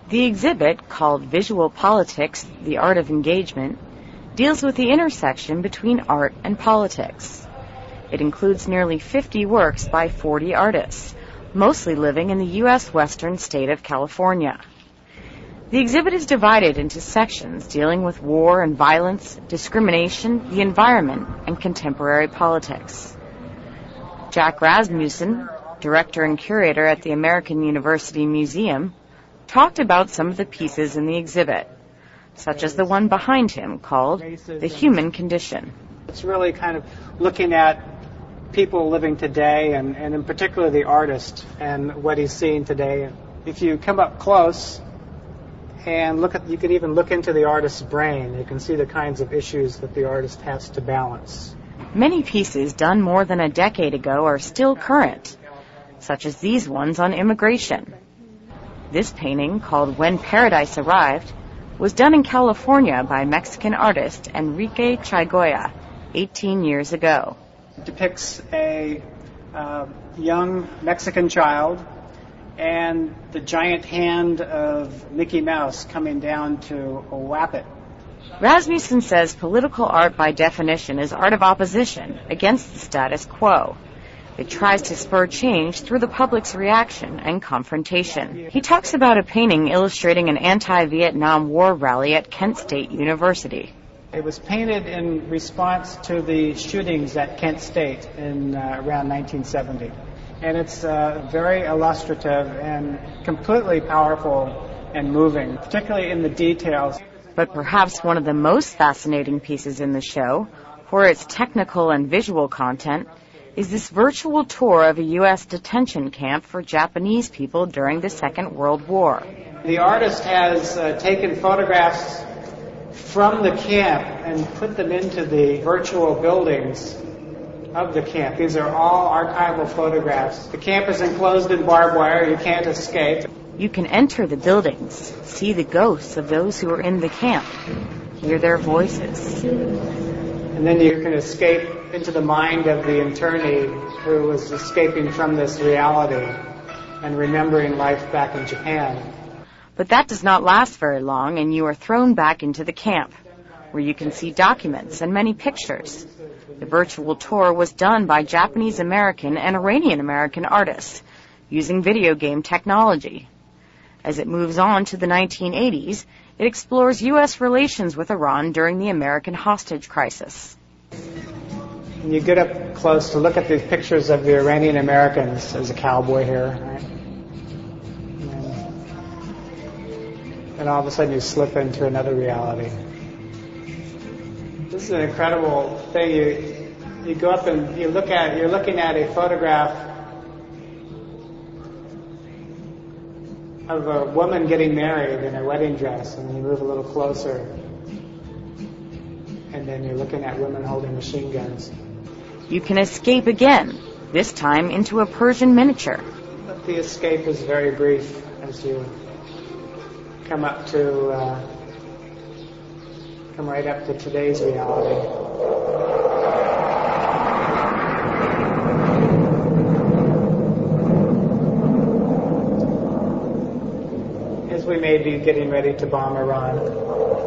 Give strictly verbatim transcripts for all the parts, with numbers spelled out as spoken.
The exhibit, called Visual Politics, The Art of Engagement, deals with the intersection between art and politics. It includes nearly fifty works by forty artists, mostly living in the U S western state of California. The exhibit is divided into sections dealing with war and violence, discrimination, the environment, and contemporary politics. Jack Rasmussen, director and curator at the American University Museum, talked about some of the pieces in the exhibit, such as the one behind him called The Human Condition. It's really kind of looking at people living today, and, and in particular the artist and what he's seeing today. If you come up close and look at, you could even look into the artist's brain. You can see the kinds of issues that the artist has to balance. Many pieces done more than a decade ago are still current, such as these ones on immigration. This painting, called When Paradise Arrived, was done in California by Mexican artist Enrique Chagoya eighteen years ago. It depicts a uh, young Mexican child and the giant hand of Mickey Mouse coming down to whap it. Rasmussen says political art by definition is art of opposition against the status quo. It tries to spur change through the public's reaction and confrontation. He talks about a painting illustrating an anti-Vietnam War rally at Kent State University. It was painted in response to the shootings at Kent State in uh, around nineteen seventy. And it's uh, very illustrative and completely powerful and moving, particularly in the details. But perhaps one of the most fascinating pieces in the show, for its technical and visual content, is this virtual tour of a U S detention camp for Japanese people during the Second World War. The artist has uh, taken photographs from the camp and put them into the virtual buildings of the camp. These are all archival photographs. The camp is enclosed in barbed wire. You can't escape. You can enter the buildings, see the ghosts of those who are in the camp, hear their voices. And then you can escape into the mind of the internee who was escaping from this reality and remembering life back in Japan. But that does not last very long, and you are thrown back into the camp, where you can see documents and many pictures. The virtual tour was done by Japanese-American and Iranian-American artists using video game technology. As it moves on to the nineteen eighties, it explores U S relations with Iran during the American hostage crisis. And you get up close to look at these pictures of the Iranian Americans. There's a cowboy here, right? And, and all of a sudden you slip into another reality. This is an incredible thing. You you go up and you look at you're looking at a photograph of a woman getting married in a wedding dress, and then you move a little closer, and then you're looking at women holding machine guns. You can escape again, this time into a Persian miniature. But the escape is very brief as you come up to, uh, come right up to today's reality. As we may be getting ready to bomb Iran.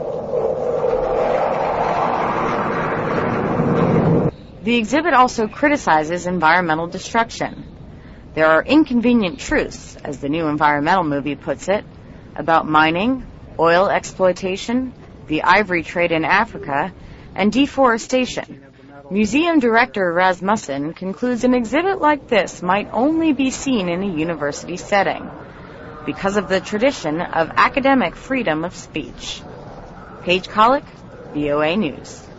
The exhibit also criticizes environmental destruction. There are inconvenient truths, as the new environmental movie puts it, about mining, oil exploitation, the ivory trade in Africa, and deforestation. Museum director Rasmussen concludes an exhibit like this might only be seen in a university setting because of the tradition of academic freedom of speech. Paige Collick, V O A News.